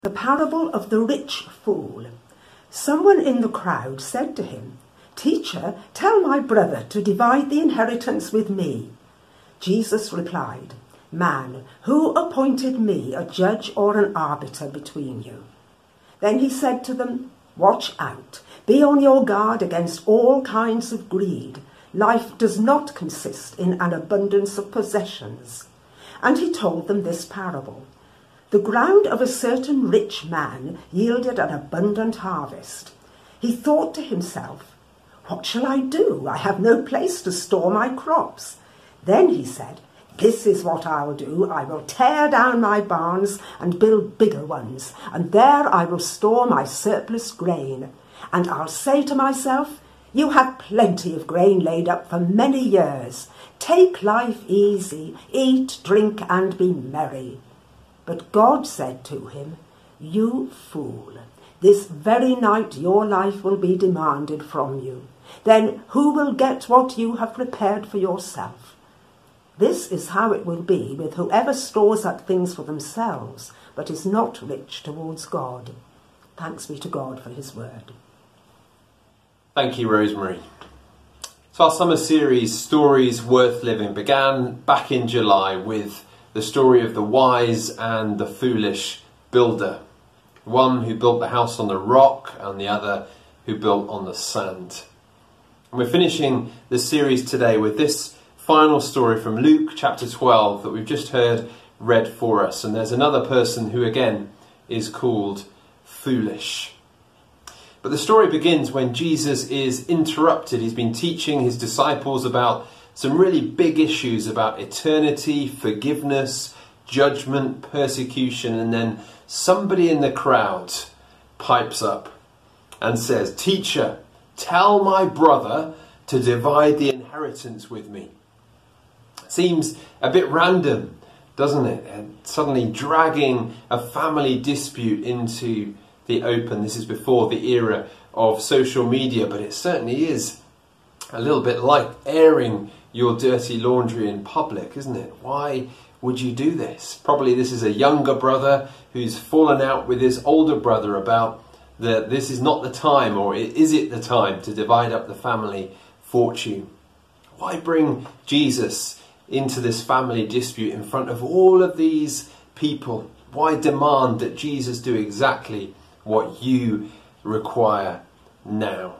The parable of the rich fool. Someone in the crowd said to him, "Teacher, tell my brother to divide the inheritance with me." Jesus replied, "Man, who appointed me a judge or an arbiter between you?" Then he said to them, "Watch out. Be on your guard against all kinds of greed. Life does not consist in an abundance of possessions." And he told them this parable. The ground of a certain rich man yielded an abundant harvest. He thought to himself, "What shall I do? I have no place to store my crops." Then he said, "This is what I'll do. I will tear down my barns and build bigger ones, and there I will store my surplus grain. And I'll say to myself, you have plenty of grain laid up for many years. Take life easy, eat, drink, and be merry." But God said to him, "You fool, this very night your life will be demanded from you. Then who will get what you have prepared for yourself? This is how it will be with whoever stores up things for themselves, but is not rich towards God." Thanks be to God for his word. Thank you, Rosemary. So our summer series, Stories Worth Living, began back in July with the story of the wise and the foolish builder. One who built the house on the rock and the other who built on the sand. And we're finishing the series today with this final story from Luke chapter 12 that we've just heard read for us. And there's another person who again is called foolish. But the story begins when Jesus is interrupted. He's been teaching his disciples about some really big issues about eternity, forgiveness, judgment, persecution, and then somebody in the crowd pipes up and says, "Teacher, tell my brother to divide the inheritance with me." Seems a bit random, doesn't it? And suddenly dragging a family dispute into the open. This is before the era of social media, but it certainly is a little bit like airing your dirty laundry in public, isn't it? Why would you do this? Probably this is a younger brother who's fallen out with his older brother about this is not the time, or is it the time to divide up the family fortune? Why bring Jesus into this family dispute in front of all of these people? Why demand that Jesus do exactly what you require now?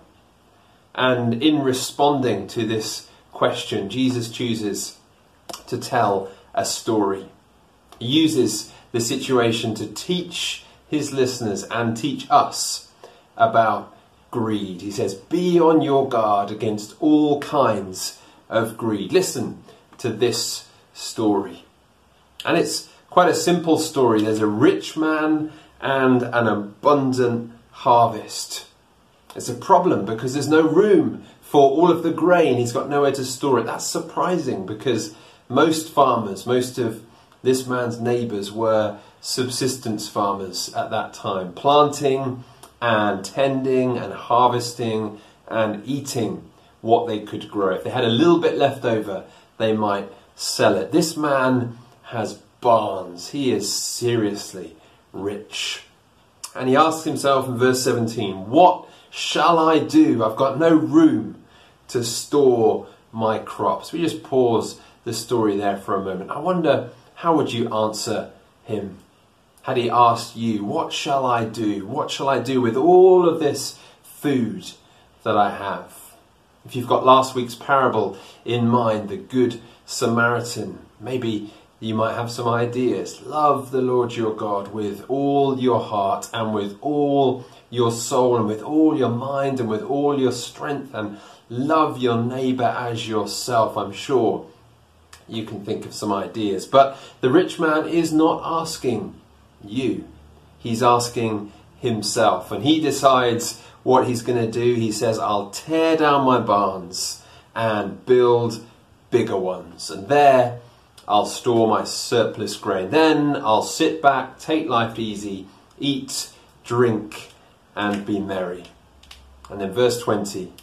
And in responding to this question, Jesus chooses to tell a story. He uses the situation to teach his listeners and teach us about greed. He says, "Be on your guard against all kinds of greed." Listen to this story. And it's quite a simple story. There's a rich man and an abundant harvest. It's a problem because there's no room for all of the grain. He's got nowhere to store it. That's surprising because most farmers, most of this man's neighbours were subsistence farmers at that time, planting and tending and harvesting and eating what they could grow. If they had a little bit left over, they might sell it. This man has barns. He is seriously rich. And he asks himself in verse 17, "What shall I do? I've got no room to store my crops." We just pause the story there for a moment. I wonder, how would you answer him? Had he asked you, "What shall I do? What shall I do with all of this food that I have?" If you've got last week's parable in mind, the Good Samaritan, maybe you might have some ideas. Love the Lord your God with all your heart and with all your soul and with all your mind and with all your strength, and love your neighbour as yourself. I'm sure you can think of some ideas. But the rich man is not asking you. He's asking himself. And he decides what he's going to do. He says, "I'll tear down my barns and build bigger ones. And there I'll store my surplus grain. Then I'll sit back, take life easy, eat, drink, and be merry." And then verse 20,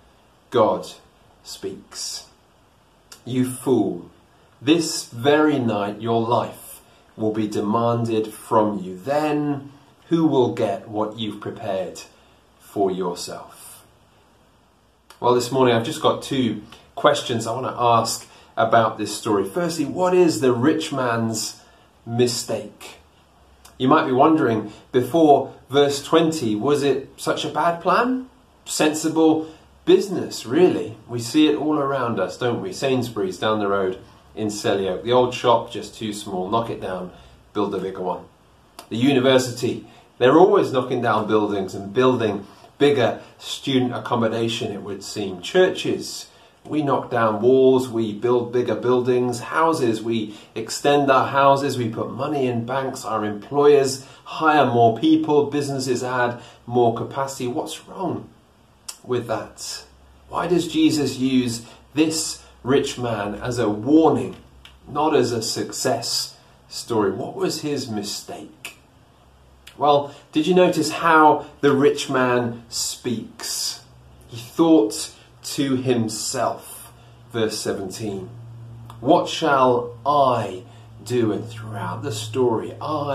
God speaks. "You fool, this very night your life will be demanded from you. Then who will get what you've prepared for yourself? Well, this morning I've just got two questions I want to ask about this story. Firstly, what is the rich man's mistake? You might be wondering, before verse 20, was it such a bad plan? Sensible business, really. We see it all around us, don't we? Sainsbury's down the road in Selly Oak. The old shop, just too small. Knock it down, build a bigger one. The university, they're always knocking down buildings and building bigger student accommodation, it would seem. Churches, we knock down walls, we build bigger buildings. Houses, we extend our houses, we put money in banks. Our employers hire more people, businesses add more capacity. What's wrong with that? Why does Jesus use this rich man as a warning, not as a success story? What was his mistake? Well, did you notice how the rich man speaks? He thought to himself, verse 17, what shall I do? And throughout the story,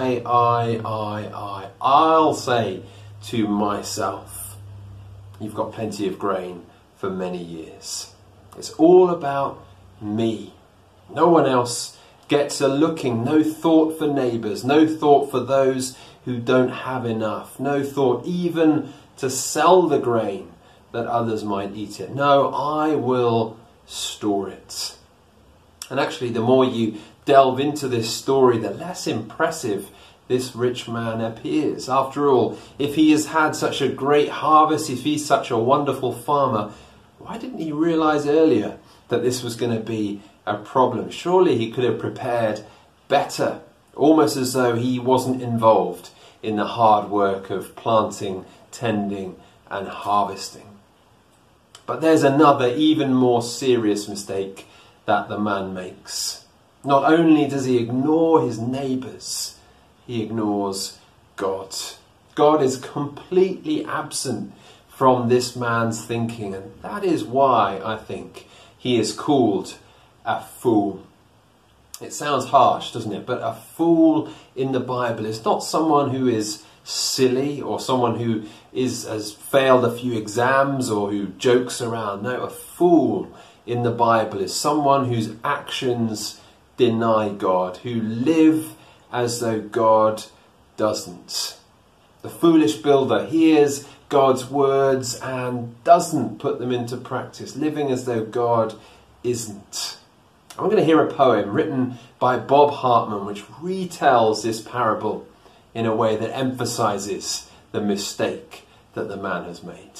I'll say to myself, you've got plenty of grain for many years. It's all about me. No one else gets a looking. No thought for neighbours. No thought for those who don't have enough. No thought even to sell the grain that others might eat it. No, I will store it. And actually, the more you delve into this story, the less impressive this rich man appears. After all, if he has had such a great harvest, if he's such a wonderful farmer, why didn't he realise earlier that this was going to be a problem? Surely he could have prepared better, almost as though he wasn't involved in the hard work of planting, tending and harvesting. But there's another, even more serious mistake that the man makes. Not only does he ignore his neighbours, he ignores God. God is completely absent from this man's thinking, and that is why I think he is called a fool. It sounds harsh, doesn't it? But a fool in the Bible is not someone who is silly or someone who has failed a few exams or who jokes around. No, a fool in the Bible is someone whose actions deny God, who live as though God doesn't. The foolish builder hears God's words and doesn't put them into practice, living as though God isn't. I'm going to hear a poem written by Bob Hartman which retells this parable in a way that emphasises the mistake that the man has made.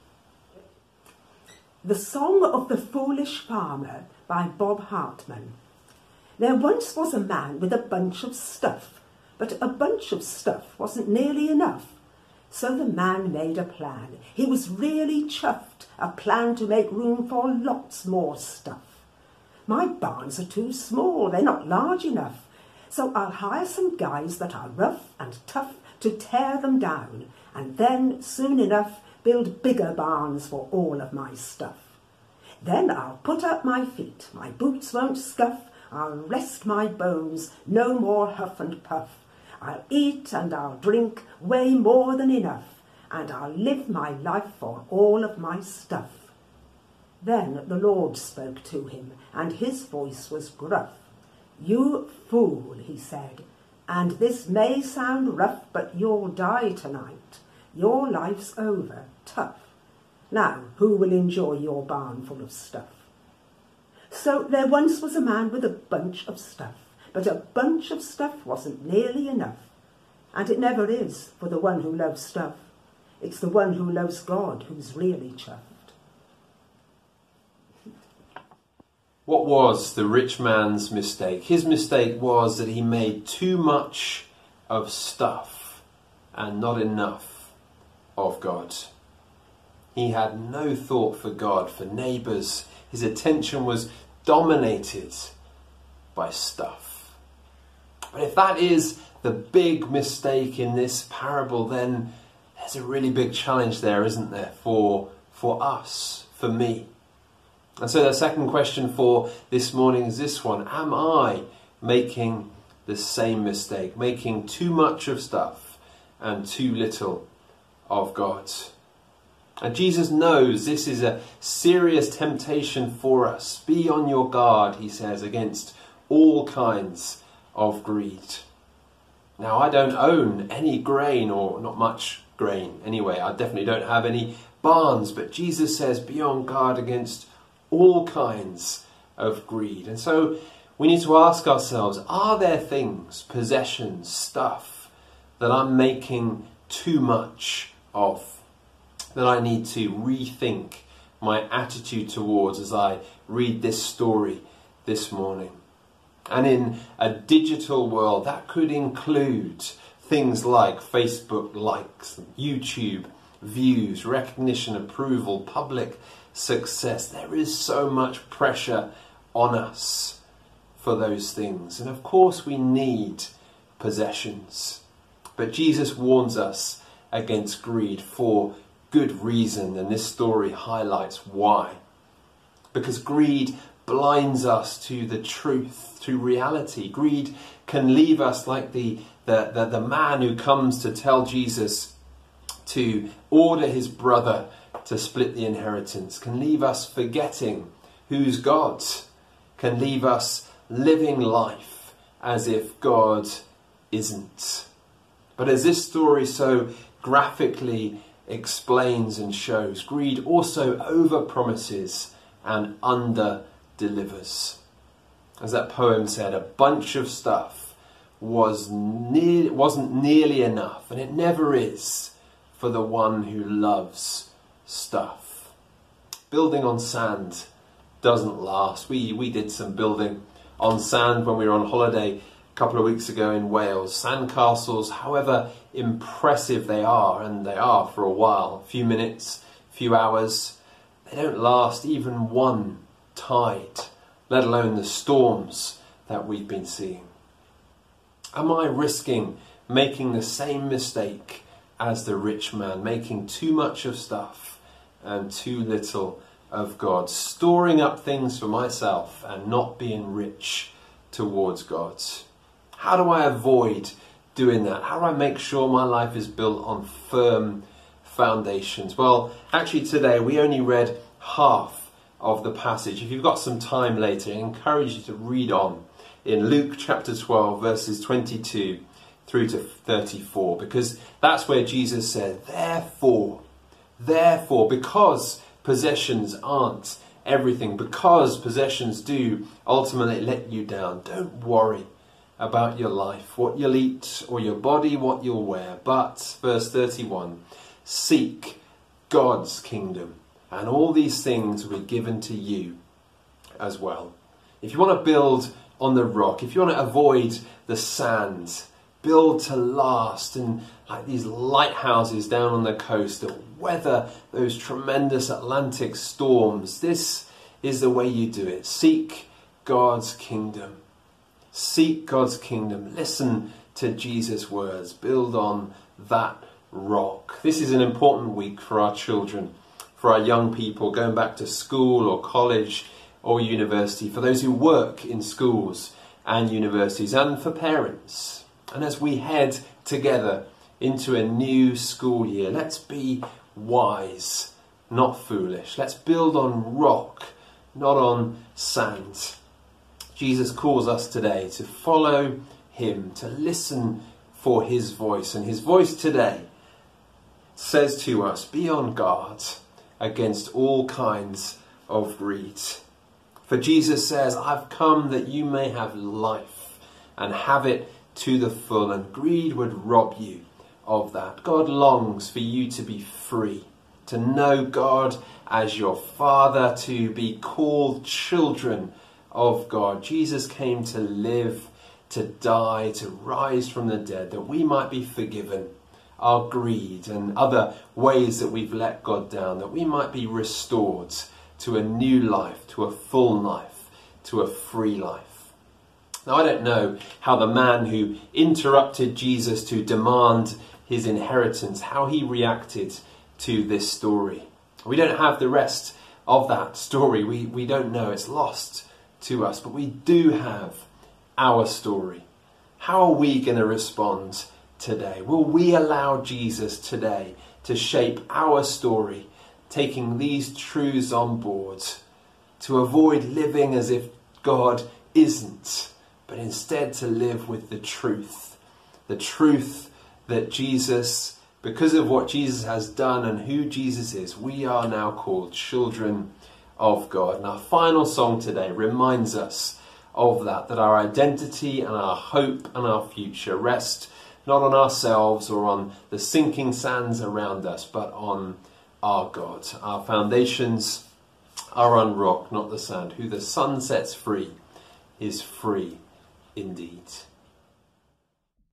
The Song of the Foolish Farmer by Bob Hartman. There once was a man with a bunch of stuff, but a bunch of stuff wasn't nearly enough. So the man made a plan. He was really chuffed, a plan to make room for lots more stuff. My barns are too small, they're not large enough, so I'll hire some guys that are rough and tough to tear them down, and then, soon enough, build bigger barns for all of my stuff. Then I'll put up my feet, my boots won't scuff, I'll rest my bones, no more huff and puff. I'll eat and I'll drink way more than enough, and I'll live my life for all of my stuff. Then the Lord spoke to him, and his voice was gruff. You fool, he said, and this may sound rough, but you'll die tonight. Your life's over, tough. Now, who will enjoy your barn full of stuff? So there once was a man with a bunch of stuff, but a bunch of stuff wasn't nearly enough. And it never is for the one who loves stuff. It's the one who loves God who's really chuffed. What was the rich man's mistake? His mistake was that he made too much of stuff and not enough of God. He had no thought for God, for neighbours. His attention was dominated by stuff. But if that is the big mistake in this parable, then there's a really big challenge there, isn't there, for us, for me. And so the second question for this morning is this one. Am I making the same mistake, making too much of stuff and too little of God. And Jesus knows this is a serious temptation for us. Be on your guard, he says, against all kinds of greed. Now, I don't own any grain, or not much grain anyway. I definitely don't have any barns, but Jesus says be on guard against all kinds of greed. And so we need to ask ourselves, are there things, possessions, stuff that I'm making too much of, that I need to rethink my attitude towards as I read this story this morning? And in a digital world, that could include things like Facebook likes, YouTube views, recognition, approval, public success. There is so much pressure on us for those things. And of course we need possessions. But Jesus warns us against greed for good reason, and this story highlights why. Because greed blinds us to the truth, to reality. Greed can leave us like the man who comes to tell Jesus to order his brother to split the inheritance, can leave us forgetting who's God, can leave us living life as if God isn't. But as this story so graphically explains and shows, greed also overpromises and under-delivers. As that poem said, a bunch of stuff wasn't nearly enough, and it never is for the one who loves stuff. Building on sand doesn't last. We did some building on sand when we were on holiday a couple of weeks ago in Wales. Sandcastles, however impressive they are, and they are for a while, a few minutes, a few hours, they don't last even one tide, let alone the storms that we've been seeing. Am I risking making the same mistake as the rich man, making too much of stuff and too little of God, storing up things for myself and not being rich towards God? How do I avoid doing that? How do I make sure my life is built on firm foundations? Well, actually today we only read half of the passage. If you've got some time later, I encourage you to read on in Luke chapter 12 verses 22 through to 34, because that's where Jesus said, therefore, because possessions aren't everything, because possessions do ultimately let you down, don't worry about your life, what you'll eat, or your body, what you'll wear. But, verse 31, seek God's kingdom, and all these things will be given to you as well. If you want to build on the rock, if you want to avoid the sand, build to last, and like these lighthouses down on the coast that weather those tremendous Atlantic storms, this is the way you do it. Seek God's kingdom. Seek God's kingdom. Listen to Jesus' words. Build on that rock. This is an important week for our children, for our young people going back to school or college or university, for those who work in schools and universities, and for parents. And as we head together into a new school year, let's be wise, not foolish. Let's build on rock, not on sand. Jesus calls us today to follow him, to listen for his voice. And his voice today says to us, be on guard against all kinds of greed. For Jesus says, I've come that you may have life and have it to the full, and greed would rob you of that. God longs for you to be free, to know God as your Father, to be called children of God. Jesus came to live, to die, to rise from the dead, that we might be forgiven our greed and other ways that we've let God down, that we might be restored to a new life, to a full life, to a free life. Now, I don't know how the man who interrupted Jesus to demand his inheritance, how he reacted to this story. We don't have the rest of that story. We don't know. It's lost to us. But we do have our story. How are we going to respond today? Will we allow Jesus today to shape our story, taking these truths on board, to avoid living as if God isn't, but instead to live with the truth that Jesus, because of what Jesus has done and who Jesus is, we are now called children of God. And our final song today reminds us of that our identity and our hope and our future rest not on ourselves or on the sinking sands around us, but on our God. Our foundations are on rock, not the sand. Who the sun sets free is free indeed.